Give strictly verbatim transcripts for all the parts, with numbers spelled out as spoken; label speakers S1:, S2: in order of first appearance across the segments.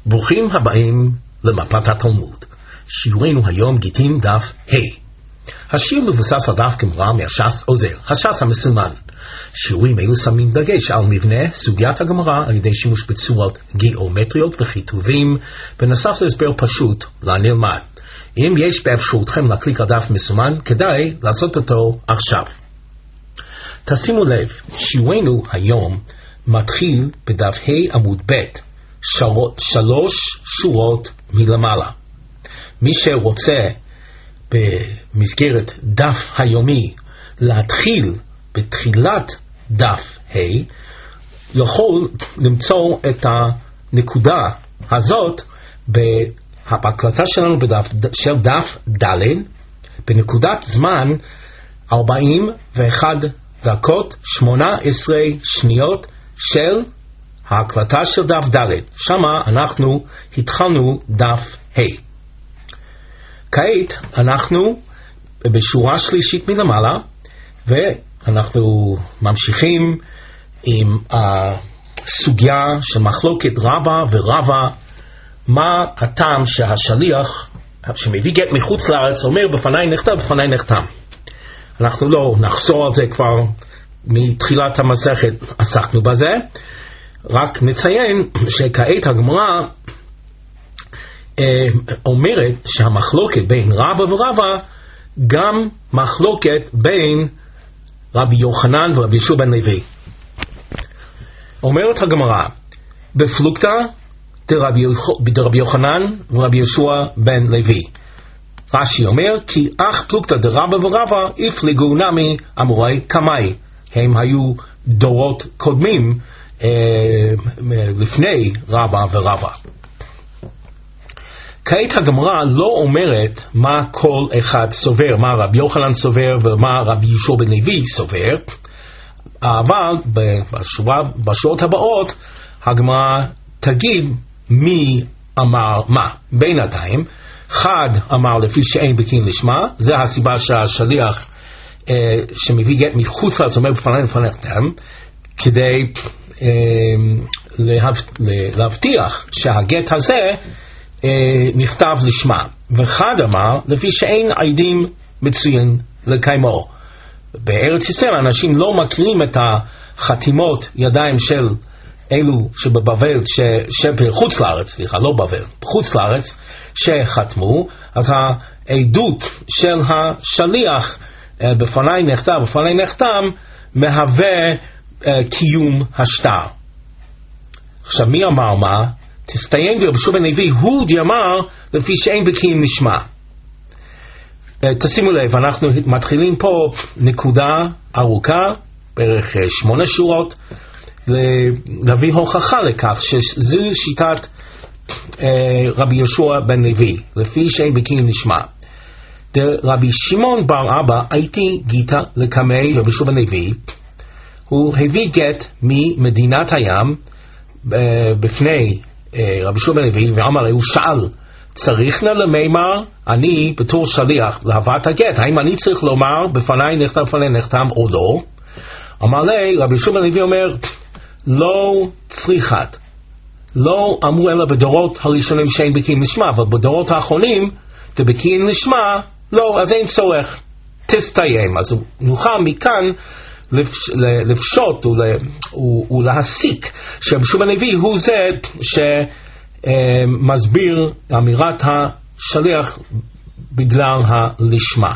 S1: ברוכים הבאים למפת התלמוד. שיעורנו היום גיטין דף ה'. השיר מבוסס על דף גמרא מהש"ס עוזר, הש"ס המסומן. שיעורים אלו שמים דגש על מבנה סוגיית הגמרא על ידי שימוש בצורות גיאומטריות וכיתובים, בנוסף להסבר פשוט לנלמד. אם יש באפשרותכם להקליק על דף מסומן, כדאי לעשות אותו עכשיו. תשימו לב, שיעורנו היום מתחיל בדף ה' עמוד ב', שלוש שורות מלמעלה. מי שרוצה במסגרת דף היומי להתחיל בתחילת דף ה' יכול למצוא את הנקודה הזאת בהקלטה שלנו בדף, של דף ד' בנקודת זמן ארבעים ואחת דקות שמונה עשרה שניות של ההקלטה של דף ד'. שמה אנחנו התחלנו דף ה'. כעת אנחנו בשורה שלישית מלמעלה, ואנחנו ממשיכים עם הסוגיה של מחלוקת רבא ורבא, מה הטעם שהשליח שמביא גט מחוץ לארץ אומר בפני נחתם בפני נחתם. אנחנו לא נחזור על זה, כבר מתחילת המסכת עסקנו בזה, רק נציין שכעת הגמרא אומרת שהמחלוקת בין רבא ורבא גם מחלוקת בין רבי יוחנן ורבי יהושע בן לוי. אומרת הגמרא בפלוגתא דרבי יוחנן ורבי יהושע בן לוי. רש"י אומר כי אך פלוגתא דרבא ורבא הפליגו נמי אמורי קמאי, הם היו דורות קודמים אה, לפני רבא ורבא. כעת הגמרא לא אומרת מה כל אחד סובר, מה רבי יוחנן סובר ומה רבי יהושע בן לוי סובר, אבל בשורה, בשורות הבאות הגמרא תגיד מי אמר מה. בינתיים חד אמר לפי שאין בקין לשמה, זה הסיבה שהשליח אה, שמביא גט מחוץ לארץ אומר בפני לפניכם, כדי אה, להב, להבטיח שהגט הזה אה, נכתב לשמה. וחד אמר לפי שאין עדים מצוין לקיימו. בארץ ישראל אנשים לא מכירים את החתימות ידיים של אלו שבבבל, ש, שבחוץ לארץ, סליחה, לא בבל, בחוץ לארץ, שחתמו, אז העדות של השליח בפני נכתב, בפני נחתם, מהווה קיום השטר. עכשיו מי אמר מה? תסתיים ברבי יהושע בן לוי, הוא אמר לפי שאין בקין נשמע. תשימו לב, אנחנו מתחילים פה נקודה ארוכה, בערך שמונה שורות, להביא הוכחה לכך שזו שיטת רבי יהושע בן לוי, לפי שאין בקין נשמע. רבי שמעון בר אבא הייתי גיטה לקמי רבי יהושע בן לוי, הוא הביא גט ממדינת הים בפני רבי יהושע בן לוי, ואמר, הוא שאל, צריך נא למימר אני בתור שליח להבאת הגט, האם אני צריך לומר בפני נחתם בפני נחתם או לא? אמר לי, רבי יהושע בן לוי אומר, לא צריכת, לא אמרו אלא בדורות הראשונים שאין בקין נשמע, אבל בדורות האחרונים בקין נשמע, לא, אז אין צורך, תסתיים. אז נוכל מכאן לפשוט ולהסיק שרבי יהושע בן לוי הוא זה שמסביר אמירת השליח בגלל הלשמה.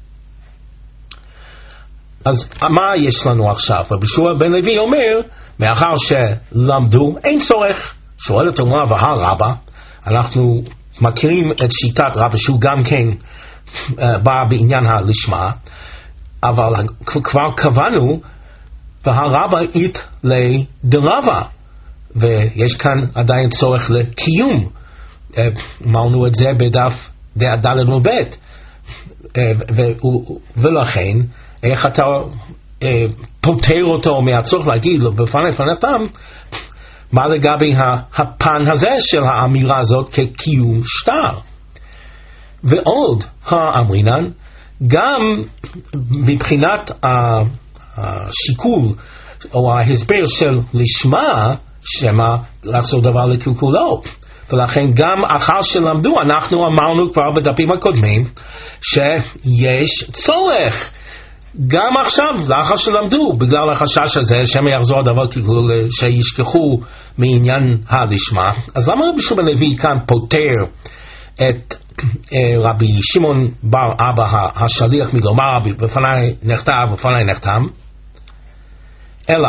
S1: אז מה יש לנו עכשיו? רבי יהושע בן לוי אומר, מאחר שלמדו, אין צורך. שואל את הגמרא והרבא, אנחנו מכירים את שיטת רבא שהוא גם כן בא בעניין הלשמה, אבל כבר קבענו והרבא אית לדרבא, ויש כאן עדיין צורך לקיום. אמרנו את זה בדף ד' עמוד ב', ולכן איך אתה פותר אותו מהצורך להגיד לו בפני פניתם, מה לגבי הפן הזה של האמירה הזאת כקיום שטר. ועוד האמרינן, גם מבחינת השיקול או ההסבר של לשמה, שמה לחזור דבר לקלקולו, ולכן גם אחר שלמדו, אנחנו אמרנו כבר בדפים הקודמים, שיש צורך, גם עכשיו, לאחר שלמדו, בגלל החשש הזה, שהם יחזור הדבר כאילו שישכחו מעניין הלשמה. אז למה רבי יהושע בן לוי כאן פותר את רבי שמעון בר אבא השליח מלומר בפני נכתב בפני נחתם? אלא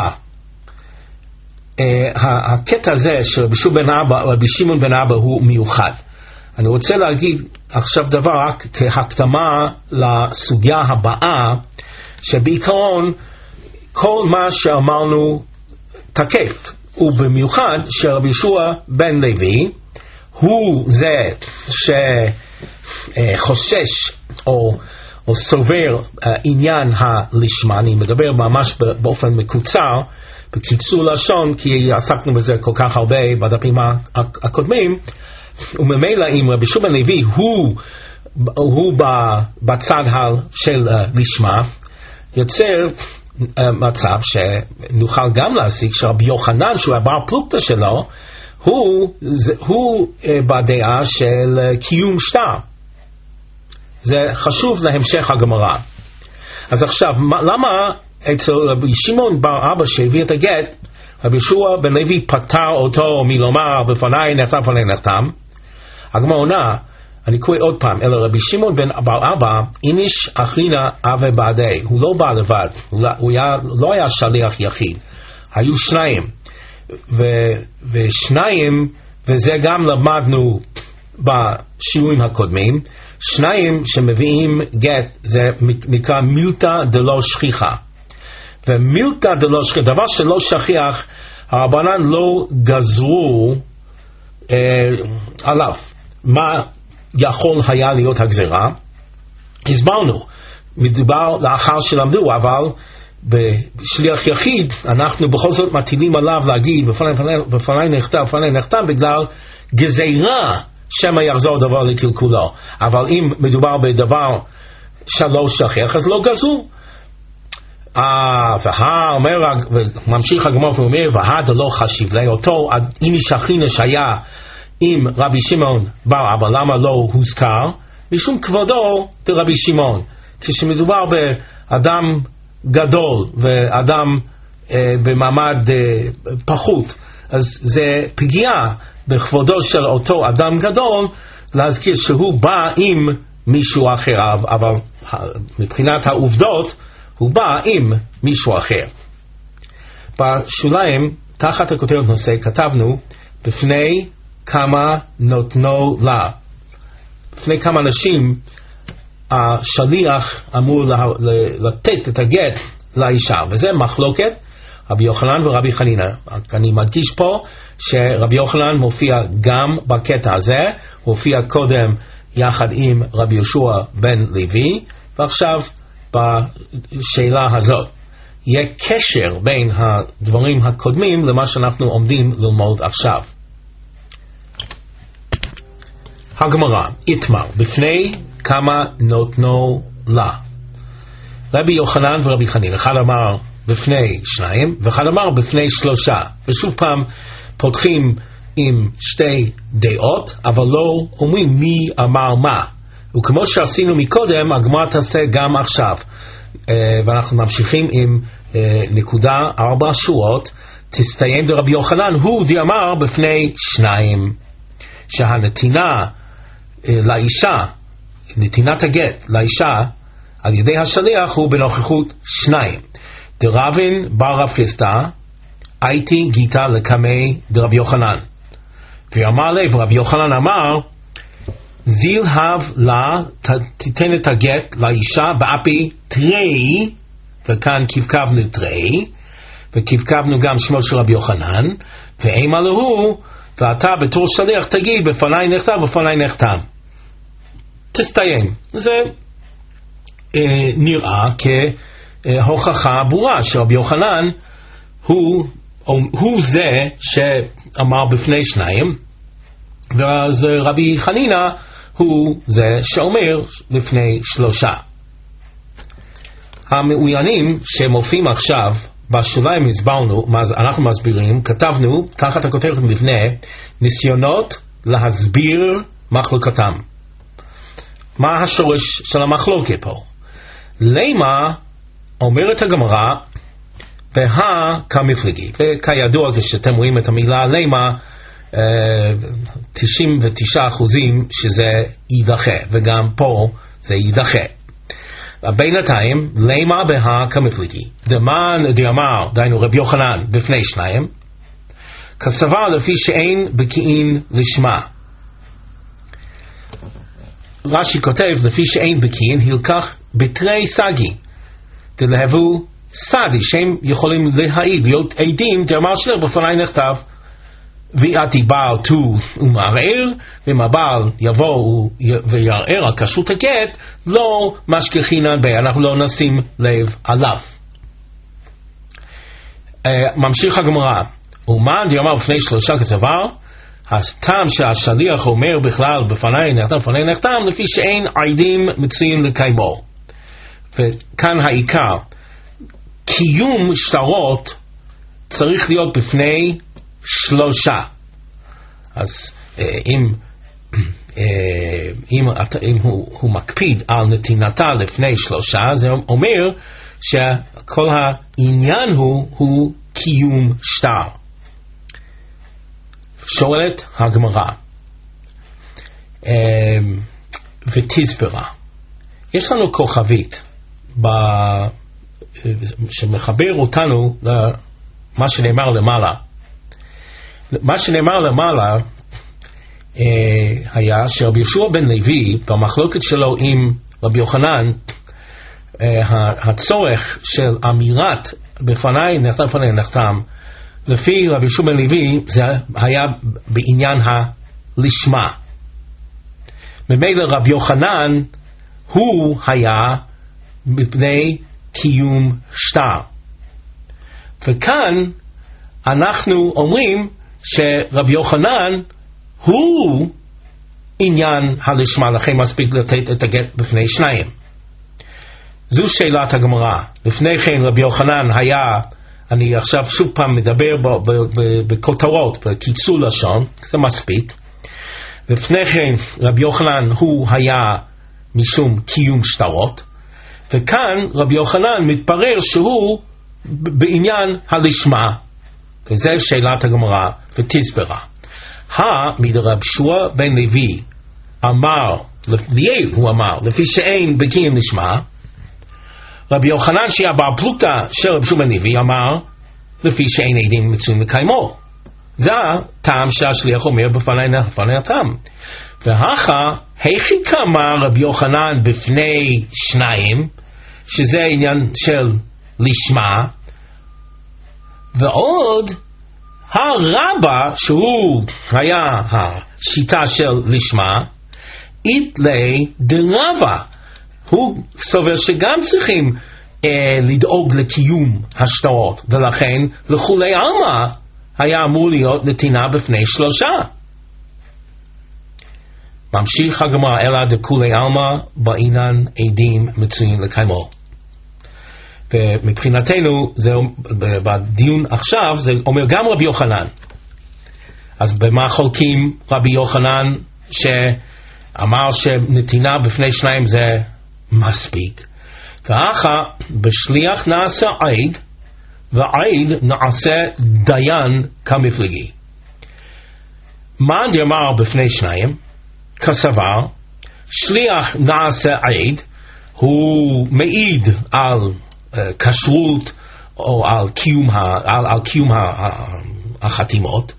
S1: הקטע הזה של רבי שמעון בן אבא הוא מיוחד. אני רוצה להגיד עכשיו דבר רק כהקדמה לסוגיה הבאה, שבעיקרון כל מה שאמרנו תקף, ובמיוחד שרבי יהושע בן לוי הוא זה שחושש או, או סובר עניין הלשמה. אני מדבר ממש באופן מקוצר, בקיצור לשון, כי עסקנו בזה כל כך הרבה בדפים הקודמים. וממילא אם רבי יהושע בן לוי הוא, הוא בצד של לשמה, יוצר מצב שנוכל גם להסיק שרבי יוחנן שהוא הבר פלוגתא שלו הוא, הוא בדעה של קיום שטר. זה חשוב להמשך הגמרא. אז עכשיו למה אצל רבי שמעון בר אבא שהביא את הגט רבי יהושע בן לוי פטר אותו מלומר בפני נחתם בפני נחתם? הגמרא עונה, אני קורא עוד פעם, אלא רבי שמעון בן בר אבא איניש אחינה אבה בעדי, הוא לא בא לבד, הוא היה, לא היה שליח יחיד, היו שניים, ו, ושניים, וזה גם למדנו בשיעורים הקודמים, שניים שמביאים גט, זה נקרא מילתא דלא שכיחה, ומילתא דלא שכיחה, דבר שלא שכיח, הרבנן לא גזרו אה, עליו, מה יכול היה להיות הגזרה. הסברנו, מדובר לאחר שלמדו, אבל בשליח יחיד אנחנו בכל זאת מטילים עליו להגיד בפני נכתב, בפני נכתב, בגלל גזירה שמא יחזור דבר לקלקולו. אבל אם מדובר בדבר שלא שכיח, אז לא גזרו. אה, והא אומר, וממשיך הגמרא ואומר, והא דלא חשיב לי, אותו איניש אחינה שהיה עם רבי שמעון בר אבא, למה לא הוזכר? משום כבודו ברבי שמעון. כשמדובר באדם גדול ואדם אה, במעמד אה, פחות, אז זה פגיעה בכבודו של אותו אדם גדול להזכיר שהוא בא עם מישהו אחר, אבל מבחינת העובדות הוא בא עם מישהו אחר. בשוליים, תחת הכותרת נושא, כתבנו בפני כמה נותנו לה. לפני כמה אנשים השליח אמור לתת את הגט לאישה, וזה מחלוקת רבי יוחנן ורבי חנינא. אני מדגיש פה שרבי יוחנן מופיע גם בקטע הזה, מופיע קודם יחד עם רבי יהושע בן לוי, ועכשיו בשאלה הזאת יהיה קשר בין הדברים הקודמים למה שאנחנו עומדים ללמוד עכשיו. הגמרא, איתמר, בפני כמה נותנו לה. רבי יוחנן ורבי חנינא, אחד אמר בפני שניים, ואחד אמר בפני שלושה. ושוב פעם פותחים עם שתי דעות, אבל לא אומרים מי אמר מה. וכמו שעשינו מקודם, הגמרא תעשה גם עכשיו. ואנחנו ממשיכים עם נקודה ארבע שורות, תסתיים דרבי יוחנן, הוא די אמר בפני שניים. שהנתינה לאישה, נתינת הגט לאישה על ידי השליח הוא בנוכחות שניים. דרבין בר רב חיסדא הייתי גיטה לקמי דרבי יוחנן, ואמר לב רבי יוחנן אמר זיל הב לה תיתן את הגט לאישה באפי תרי, וכאן כבקבנו תרי וכבקבנו גם שמו של רבי יוחנן, ואימה להו ואתה בתור שליח תגיד בפני נחתם בפני נחתם. תסתיים. זה אה, נראה כהוכחה ברורה שרבי יוחנן הוא, הוא זה שאמר בפני שניים, ואז רבי חנינא הוא זה שאומר לפני שלושה. המעוניינים שמופיעים עכשיו בשוליים הסברנו, אנחנו מסבירים, כתבנו תחת הכותרת מבנה ניסיונות להסביר מחלוקתם. מה השורש של המחלוקת פה? למה אומרת הגמרא בהא כמפלגי, וכידוע כשאתם רואים את המילה למה, תשעים ותשעה אחוזים שזה יידחה, וגם פה זה יידחה. בינתיים למה בהא כמפלגי, דמן דאמר, דהיינו רבי יוחנן בפני שניים, כסבר לפי שאין בקיאין לשמה. רש"י כותב לפי שאין בקיאין הלקח בתרי סגי דלהבו סדי שהם יכולים להעיד, להיות עדים, דאמר שלך בפני נכתב ויעתי בעל תו ומערער, ואם הבעל יבוא ויערער על כשרות הגט, לא משגיחינן בה, אנחנו לא נשים לב עליו. uh, ממשיך הגמרא, ומאן דאמר בפני שלושה כסבר, הטעם שהשליח אומר בכלל בפני נחתם, בפני נחתם, לפי שאין עדים מצויים לקיימו. וכאן העיקר, קיום שטרות צריך להיות בפני שלושה. אז אם, אם, אם הוא, הוא מקפיד על נתינתה לפני שלושה, זה אומר שכל העניין הוא, הוא קיום שטר. שואלת הגמרא ותסברה, יש לנו כוכבית שמחבר אותנו למה שנאמר למעלה. מה שנאמר למעלה אה, היה שרבי יהושע בן לוי במחלוקת שלו עם רבי יוחנן, אה, הצורך של אמירת בפני נחתם בפני נחתם לפי רבי יהושע בן לוי זה היה בעניין הלשמה. ממילא רבי יוחנן הוא היה מפני קיום שטר, וכאן אנחנו אומרים שרבי יוחנן הוא עניין הלשמה, לכן מספיק לתת את הגט בפני שניים. זו שאלת הגמרא. לפני כן רבי יוחנן היה, אני עכשיו שוב פעם מדבר בכותרות, בקיצור לשון, זה מספיק. לפני כן רבי יוחנן הוא היה משום קיום שטרות, וכאן רבי יוחנן מתברר שהוא בעניין הלשמה, וזה שאלת הגמרא ותסברה. המדרב יהושע בן לוי אמר, ליאל הוא אמר, לפי שאין בקיאים לשמה, רבי יוחנן שהיה בעל פלוגתא של רבי יהושע בן לוי אמר, לפי שאין עדים מצויים לקיימו. זה הטעם שהשליח אומר בפני נחתם. והכה, היכי קמה רבי יוחנן בפני שניים, שזה עניין של לשמה, ועוד הרבה שהוא היה השיטה של לשמה, איתלי דרבה, הוא סובר שגם צריכים אה, לדאוג לקיום השטרות, ולכן לכולי עלמא היה אמור להיות נתינה בפני שלושה. ממשיך הגמרא, אלא דכולי עלמא בעינן עדים מצויים לקיימו. ומבחינתנו זה, בדיון עכשיו זה אומר גם רבי יוחנן. אז במה חולקים רבי יוחנן שאמר שנתינה בפני שניים זה מספיק? ואחר בשליח נעשה עד, ועד נעשה דיין כמפלגי. מאן דאמר בפני שניים כסבר, שליח נעשה עד, הוא מעיד על uh, כשרות או על קיום, ה, על, על קיום ה, ה, החתימות,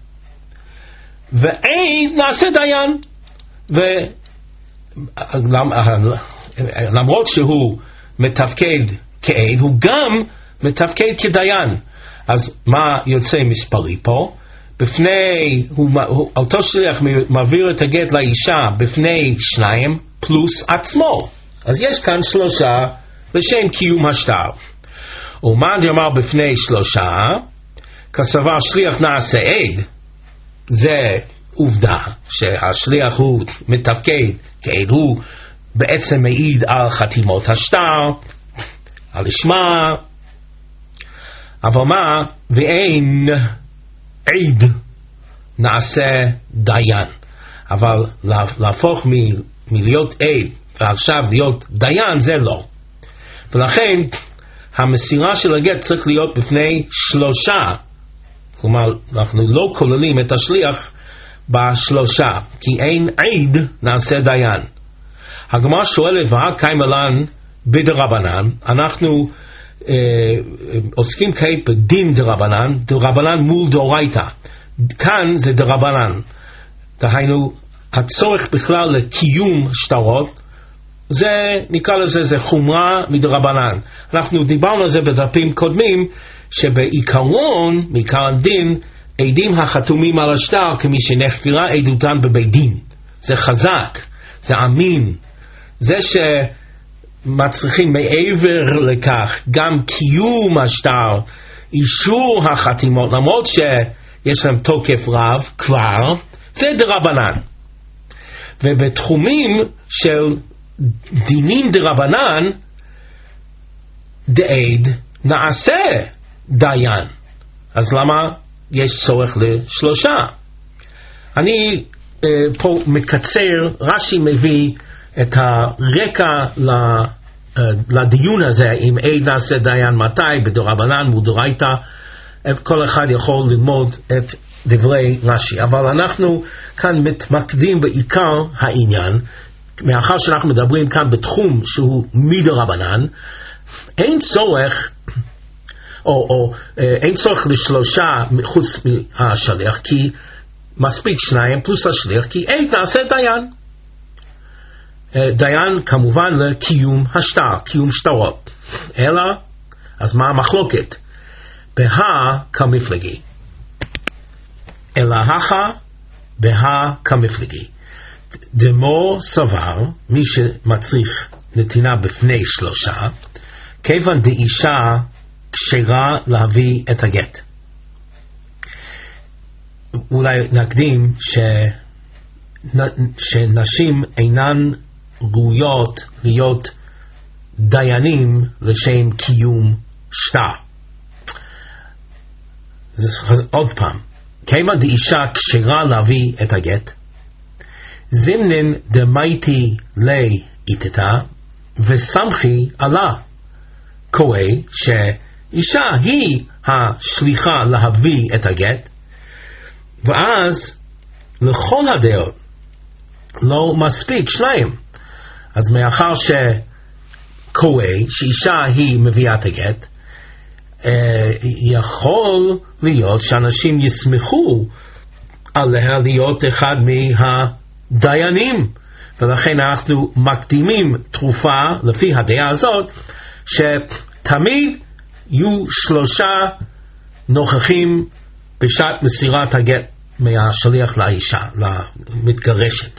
S1: ועד נעשה דיין, ולמרות שהוא מתפקד כעד, הוא גם מתפקד כדיין. אז מה יוצא מספרי פה? בפני, הוא, הוא, אותו שליח מעביר את הגט לאישה בפני שניים פלוס עצמו. אז יש כאן שלושה לשם קיום השטר. ומאן דאמר בפני שלושה, כסבר שליח נעשה עד, זה עובדה שהשליח הוא מתפקד כעד, הוא בעצם מעיד על חתימות השטר, על לשמה, אבל מה? ואין עד נעשה דיין. אבל להפוך מ- מלהיות עד ועכשיו להיות דיין זה לא. ולכן המסירה של הגט צריך להיות בפני שלושה, כלומר אנחנו לא כוללים את השליח בשלושה, כי אין עד נעשה דיין. הגמרא שואלת, והא קיימא לן בדרבנן, אנחנו אה, עוסקים כעת בדין דרבנן, דרבנן מול דאורייתא. כאן זה דרבנן, דהיינו הצורך בכלל לקיום שטרות, זה נקרא לזה זה חומרה מדרבנן. אנחנו דיברנו על זה בדפים קודמים, שבעיקרון, מעיקר הדין, עדים החתומים על השטר כמי שנחקרה עדותן בבית דין. זה חזק, זה אמין. זה שמצריכים מעבר לכך גם קיום השטר, אישור החתימות, למרות שיש להם תוקף רב כבר, זה דרבנן. ובתחומים של דינים דרבנן, דעד נעשה דיין. אז למה יש צורך לשלושה? אני אה, פה מקצר, רש"י מביא את הרקע ל, אה, לדיון הזה, אם עד נעשה דיין מתי, בדרבנן מודרייתא, כל אחד יכול ללמוד את דברי רש"י. אבל אנחנו כאן מתמקדים בעיקר העניין, מאחר שאנחנו מדברים כאן בתחום שהוא מדרבנן, אין צורך או, או אין צורך לשלושה חוץ מהשליח, כי מספיק שניים פלוס השליח, כי אין נעשה דיין. דיין כמובן לקיום השטר, קיום שטרות. אלא, אז מה המחלוקת? בהא כמפלגי. אלא הכה בהא כמפלגי. דמו סבר, מי שמצריך נתינה בפני שלושה, כיוון דאישה כשרה להביא את הגט. אולי נקדים ש... שנשים אינן ראויות להיות דיינים לשם קיום שטר. עוד פעם, כיוון דאישה כשרה להביא את הגט, זימנן דמייתי לי איתתה וסמכי עלה, קורא שאישה היא השליחה להביא את הגט, ואז לכל הדעות לא מספיק שניים. אז מאחר שקורא שאישה היא מביאה את הגט, יכול להיות שאנשים ישמחו עליה להיות אחד מהדיינים, ולכן אנחנו מקדימים תרופה לפי הדעה הזאת שתמיד יהיו שלושה נוכחים בשעת מסירת הגט מהשליח לאישה, למתגרשת.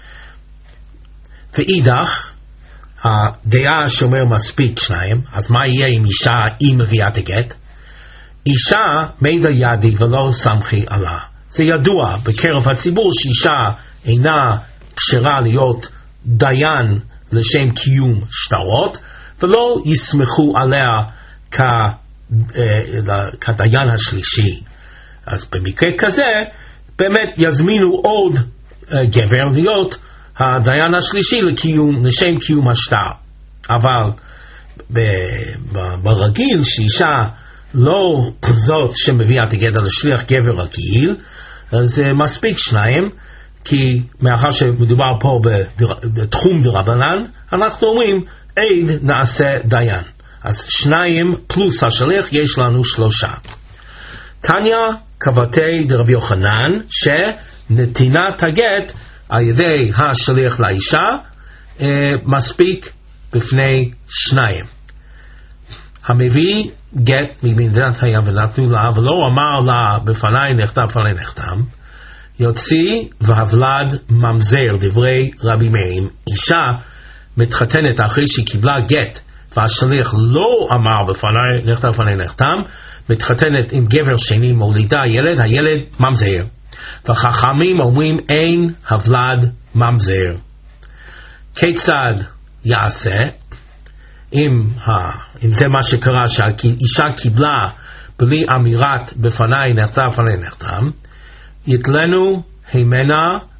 S1: ואידך, הדעה שאומר מספיק שניים, אז מה יהיה עם אישה היא מביאה את הגט? אישה מידע ידי ולא סמכי עלה. זה ידוע בקרב הציבור שאישה אינה כשרה להיות דיין לשם קיום שטרות, ולא יסמכו עליה כ, אה, כדיין השלישי. אז במקרה כזה באמת יזמינו עוד אה, גבר להיות הדיין השלישי לקיום, לשם קיום השטר. אבל ב, ב, ברגיל שאישה לא זאת שמביאה את הגט על השליח גבר רגיל, אז מספיק שניים, כי מאחר שמדובר פה בדר, בתחום דרבנן, אנחנו אומרים עד נעשה דיין. אז שניים פלוס השליח יש לנו שלושה. תניא קבתי דרבי יוחנן שנתינת הגט על ידי השליח לאישה אה, מספיק בפני שניים. המביא גט ממדינת הים ונתנו לה, ולא אמר לה בפני נחתם בפני נחתם, יוציא והבלד ממזר. דברי רבי מאיר, אישה מתחתנת אחרי שהיא קיבלה גט והשליח לא אמר בפני נחתם בפני נחתם, מתחתנת עם גבר שני, מולידה ילד, הילד ממזר. וחכמים אומרים אין הבלד ממזר. כיצד יעשה? אם, ה, אם זה מה שקרה, שהאישה קיבלה בלי אמירת בפני נחתם בפני נחתם, יתלנו הימנה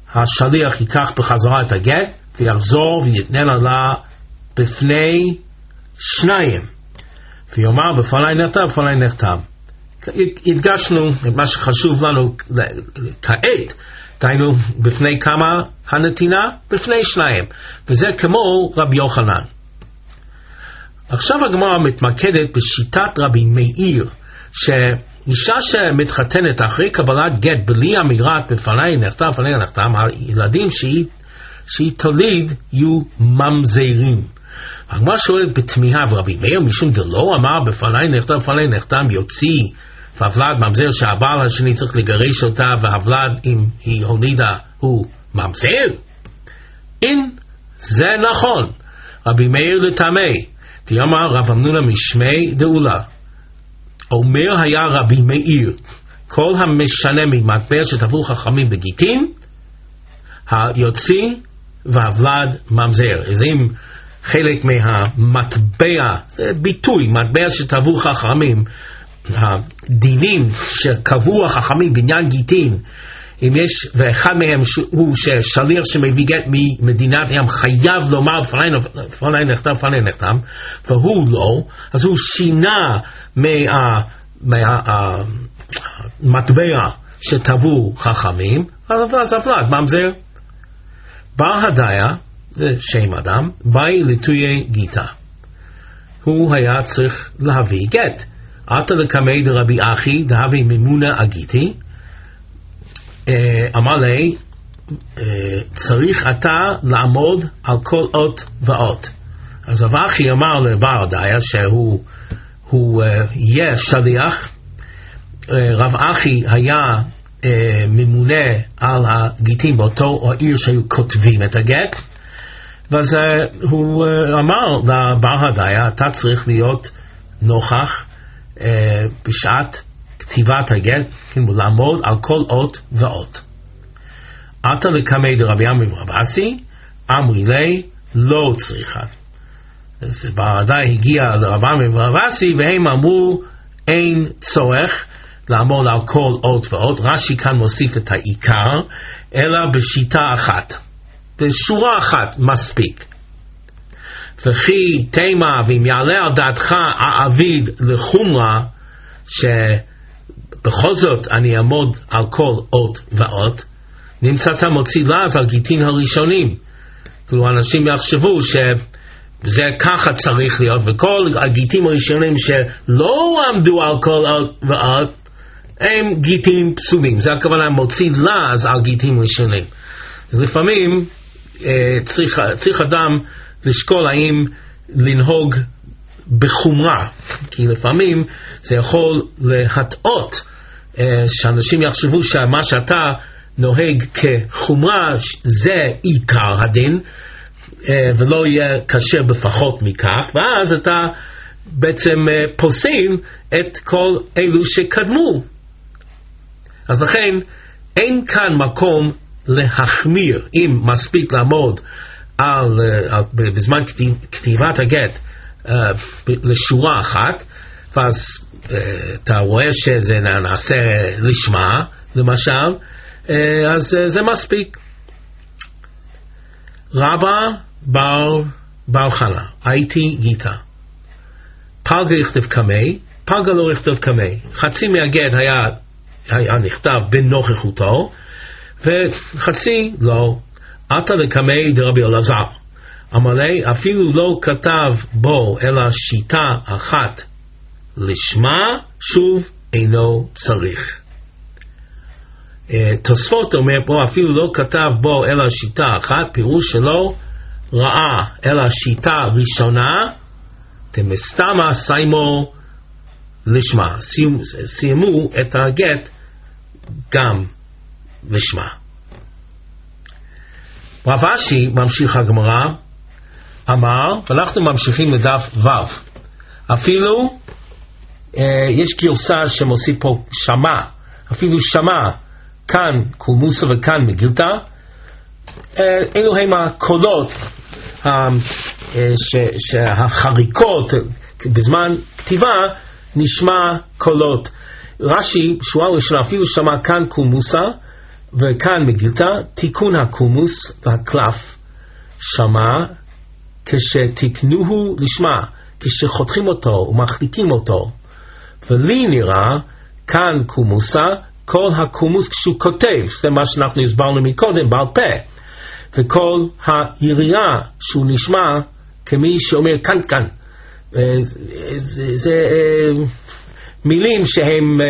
S1: השליח ייקח בחזרה את הגט ויחזור ויתנן לה בפני שניים ויאמר בפני נחתם בפני נחתם. הדגשנו את מה שחשוב לנו כעת, דהיינו בפני כמה הנתינה? בפני שניים, וזה כמו רבי יוחנן. עכשיו הגמרא מתמקדת בשיטת רבי מאיר, שאישה שמתחתנת אחרי קבלת גט בלי אמירת בפני נחתם בפני נחתם, הילדים שהיא, שהיא תוליד יהיו ממזרים. הגמרא שואלת בתמיהה, ורבי מאיר משום דלא אמר בפני נחתם בפני נחתם יוציא והוולד ממזר שהבעל השני צריך לגרש אותה, והוולד אם היא הולידה הוא ממזר? אין, זה נכון. רבי מאיר לטמא, תאמר רב אמנונה משמי דאולה. אומר היה רבי מאיר, כל המשנה ממטבע שטבעו חכמים בגיטין, היוציא והוולד ממזר. אז אם חלק מהמטבע, זה ביטוי, מטבע שטבעו חכמים, הדינים שקבעו החכמים בעניין גיטין, אם יש, ואחד מהם הוא ששליח שמביא גט ממדינת הים חייב לומר לפני נחתם לפני נחתם, והוא לא, אז הוא שינה מהמטבע שטבעו חכמים, אז הוולד ממזר. בר הדיה, זה שם אדם, באי לטויי גיטה, הוא היה צריך להביא גט. עתה לקמי דרבי אחי דהבי ממונה אגיתי, אמר לי, צריך אתה לעמוד על כל אות ואות. אז רב אחי אמר לבר הדיה שהוא הוא יהיה שליח. רב אחי היה ממונה על הגיטים באותו העיר שהיו כותבים את הגט, ואז הוא אמר לבר הדיה, אתה צריך להיות נוכח בשעת כתיבת הגט, לעמוד על כל אות ואות. עתה לקמי דרבי עמי ורב אסי, אמרי לי לא צריכה. אז בעדה הגיע לרב עמי ורב אסי, והם אמרו אין צורך לעמוד על כל אות ואות. רש"י כאן מוסיף את העיקר, אלא בשיטה אחת, בשורה אחת מספיק. וכי תימה, ואם יעלה על דעתך העביד לחומרה, שבכל זאת אני אעמוד על כל אות ואות, נמצאת מוציא לעז על גיטין הראשונים. כאילו אנשים יחשבו שזה ככה צריך להיות, וכל הגיטים הראשונים שלא עמדו על כל אות ואות הם גיטים פסולים. זה הכוונה מוציא לעז על גיטים ראשונים. אז לפעמים צריך, צריך אדם לשקול האם לנהוג בחומרה, כי לפעמים זה יכול להטעות, שאנשים יחשבו שמה שאתה נוהג כחומרה זה עיקר הדין, ולא יהיה קשה בפחות מכך, ואז אתה בעצם פוסל את כל אלו שקדמו. אז לכן אין כאן מקום להחמיר. אם מספיק לעמוד על, על, בזמן כתיב, כתיבת הגט uh, לשורה אחת, ואז uh, אתה רואה שזה נעשה לשמה למשל, uh, אז uh, זה מספיק. רבא בר, בר חנה, הייתי גיטה, פלגה יכתב קמי, פלגה לא יכתב קמי. חצי מהגט היה, היה נכתב בנוכחותו, וחצי לא. עתה לקמי דרבי אלעזר, אמר לי, אפילו לא כתב בו אלא שיטה אחת לשמה, שוב אינו צריך. תוספות אומר פה, אפילו לא כתב בו אלא שיטה אחת, פירוש שלו ראה אלא שיטה ראשונה, תמסתמה סיימו לשמה, סיימו את הגט גם לשמה. רב אשי ממשיך הגמרא, אמר, ואנחנו ממשיכים לדף ו', אפילו אה, יש גרסה שמוסיף פה שמה, אפילו שמה, כאן קולמוסה וכאן מגילתא, אה, אלו הם הקולות אה, אה, ש, שהחריקות בזמן כתיבה נשמע קולות. רש"י שורה ראשונה, אפילו שמה כאן קולמוסה, וכאן מגילתא, תיקון הקומוס והקלף שמע כשתקנוהו לשמה, כשחותכים אותו ומחליקים אותו. ולי נראה כאן קומוסה, כל הקומוס כשהוא כותב, זה מה שאנחנו הסברנו מקודם בעל פה, וכל היריעה שהוא נשמע כמי שאומר כאן כאן. זה, זה מילים שהם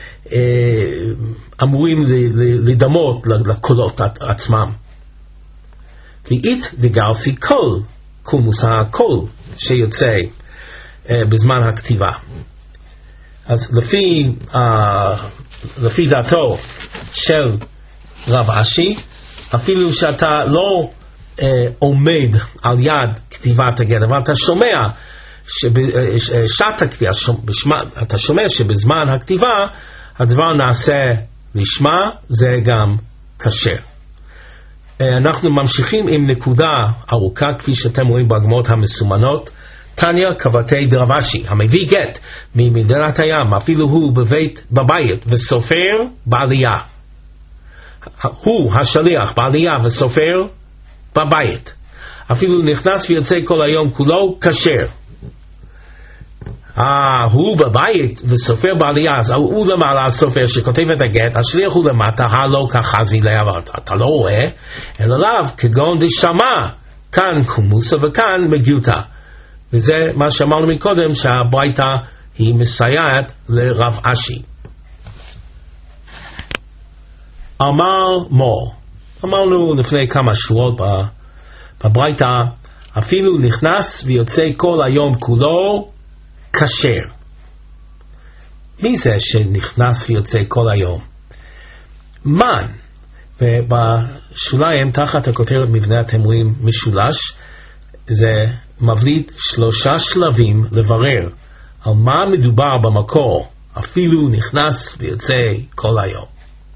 S1: אמורים לדמות לקולות עצמם. ואית דגלסי קול, קומוס הקול שיוצא בזמן הכתיבה. אז לפי, uh, לפי דעתו של רב אשי, אפילו שאתה לא uh, עומד על יד כתיבת הגט, אבל אתה שומע שעת הכתיבה, אתה שומע שבזמן הכתיבה הדבר נעשה לשמה, זה גם כשר. Uh, אנחנו ממשיכים עם נקודה ארוכה, כפי שאתם רואים בגמרות המסומנות. תניא כבתי דרב אשי, המביא גט ממדינת הים, אפילו הוא בבית בבית וסופר בעלייה. הוא השליח בעלייה וסופר בבית, אפילו נכנס ויוצא כל היום כולו כשר. אה, הוא בבית וסופר בעלייה, אז הוא למעלה הסופר שכותב את הגט, השליח הוא למטה, הלא כחזי לעבר, אתה לא רואה, אלא לאו כגון דשמע, כאן קומוסה וכאן מגילתא. וזה מה שאמרנו מקודם, שהברייתא היא מסייעת לרב אשי. אמר מור, אמרנו לפני כמה שבועות בברייתא, אפילו נכנס ויוצא כל היום כולו כשר. מי זה שנכנס ויוצא כל היום? מן. ובשוליים תחת הכותרת מבנה אתם רואים משולש, זה מבליט שלושה שלבים לברר על מה מדובר במקור, אפילו נכנס ויוצא כל היום.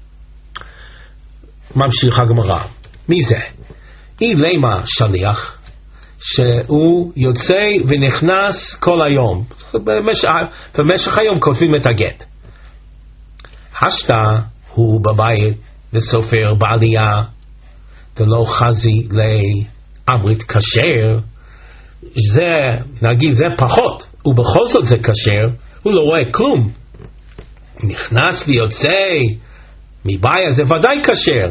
S1: ממשיך הגמרא, מי זה? אי למה שליח שהוא יוצא ונכנס כל היום, במשך, במשך היום כותבים את הגט. השתא הוא בבית וסופר בעלייה ולא חזי לאמרית כשר, זה, נגיד, זה פחות, ובכל זאת זה כשר, הוא לא רואה כלום. נכנס ויוצא מבעיה, זה ודאי כשר.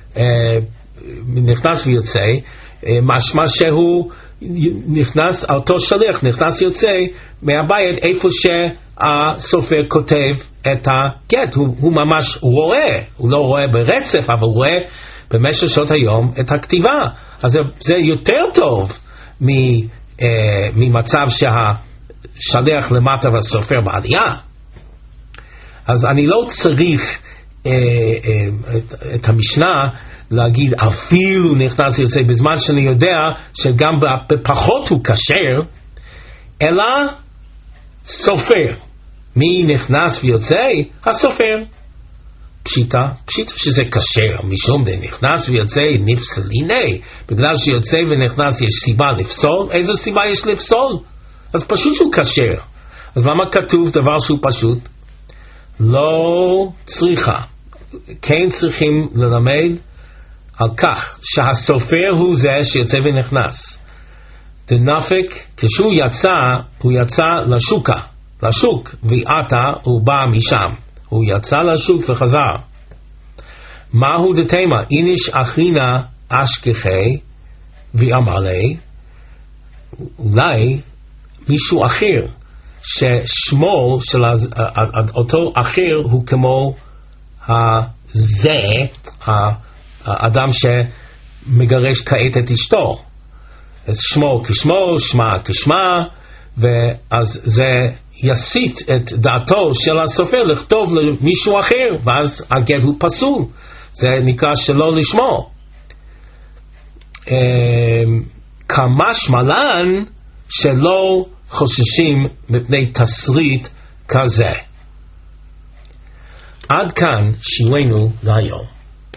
S1: נכנס ויוצא, משמע שהוא נכנס, אותו שליח נכנס ויוצא מהבית איפה שהסופר כותב את הגט. הוא, הוא ממש רואה, הוא לא רואה ברצף, אבל הוא רואה במשך שעות היום את הכתיבה. אז זה, זה יותר טוב מ... Uh, ממצב שהשליח למטה והסופר בעלייה. אז אני לא צריך uh, uh, את, את המשנה להגיד אפילו נכנס ויוצא, בזמן שאני יודע שגם בפחות הוא כשר, אלא סופר. מי נכנס ויוצא? הסופר. פשיטה, פשיטה שזה כשר, משום דה נכנס ויוצא נפסליני, בגלל שיוצא ונכנס יש סיבה לפסול. איזו סיבה יש לפסול? אז פשוט שהוא כשר. אז למה כתוב דבר שהוא פשוט? לא צריכה, כן צריכים ללמד על כך שהסופר הוא זה שיוצא ונכנס. דנפק, כשהוא יצא, הוא יצא לשוקה, לשוק, ועתה הוא בא משם, הוא יצא לשוק וחזר. מהו דתימה? איניש אחינה אשכחי ואמר לי, אולי מישהו אחר ששמו של אותו אחר הוא כמו הזה, האדם שמגרש כעת את אשתו, אז שמו כשמו, שמה כשמה, ואז זה יסיט את דעתו של הסופר לכתוב למישהו אחר, ואז הגט הוא פסול. זה נקרא שלא לשמו. כמשמע לן שלא חוששים מפני תסריט כזה. עד כאן שיעורנו להיום.